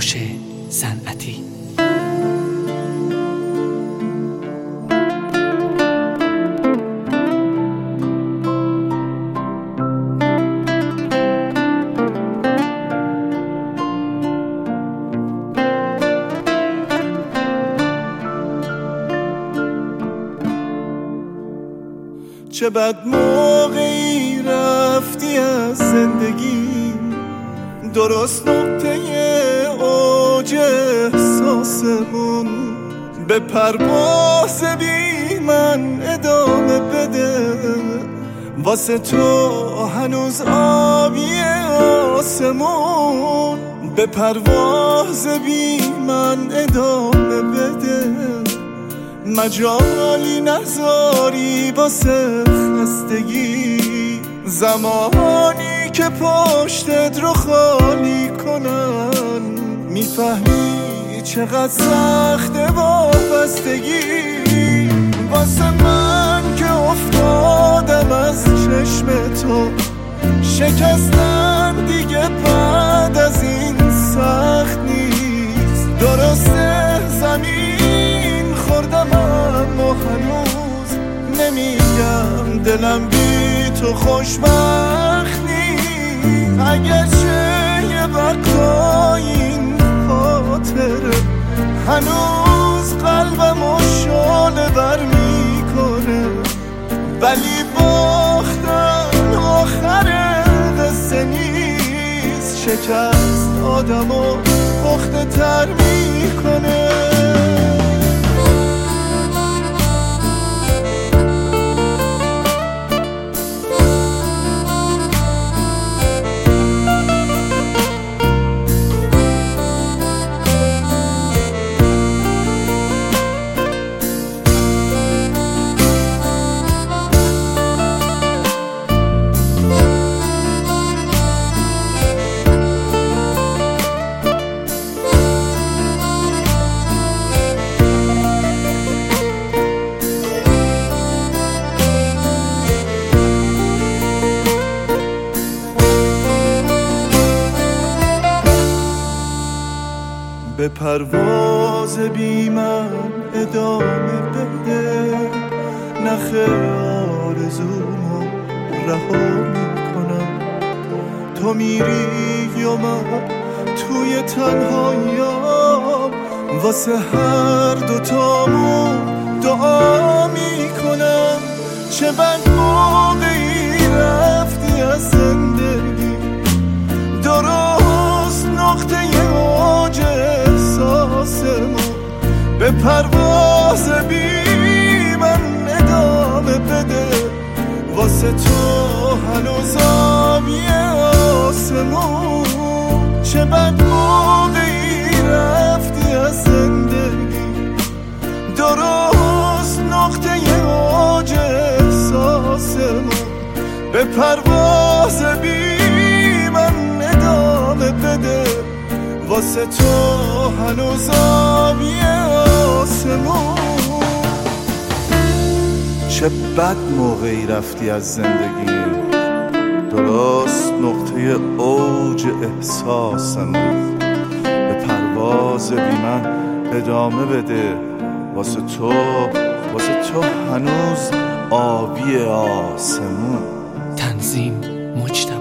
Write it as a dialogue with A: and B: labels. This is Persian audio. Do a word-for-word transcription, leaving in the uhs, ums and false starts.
A: کوروش صنعتی.
B: چه بد موقعی رفتی از زندگی، درست نقطه اوج احساسمون. به پرواز بی من ادامه بده، واسه تو هنوز آبی آسمون. به پرواز بی من ادامه بده، مجالی نذاری واسه خستگی. زمانی که پشتت رو خالی کنن، میفهمی چقدر سخته وابستگی. واسه من که افتادم از چشم تو، شکستن دیگه بعد از این سخت نیست. درسته زمین خوردم اما هنوز نمیگم دلم بی تو خوشبخت نیست. اگرچه یه وقتا این خاطره هنوز قلبمو شعله بر میکنه، ولی باختن آخر قصه نیست. شکست آدمو پخته تر میکنه. به پرواز بی من ادامه بده، نخ آرزومو رها میکنم. تو میری و من توی تنهاییام، واسه هر دوتامون دعا میکنم. چه بد موقعی رفتی از زندگی، درست نقطه اوج احساسمون. به پرواز بی من ادامه بده، واسه تو هنوز آبی آسمون. چه بد موقعی رفتی از زندگی، درست نقطه اوج احساسمون. به پرواز بی من ادامه بده، واسه تو هنوز آبی آسمون.
C: چه بد موقعی رفتی از زندگی، درست نقطه اوج احساسمون. به پرواز بی من ادامه بده، واسه تو واسه تو هنوز آبی آسمون.
A: تنظیم مجتبی.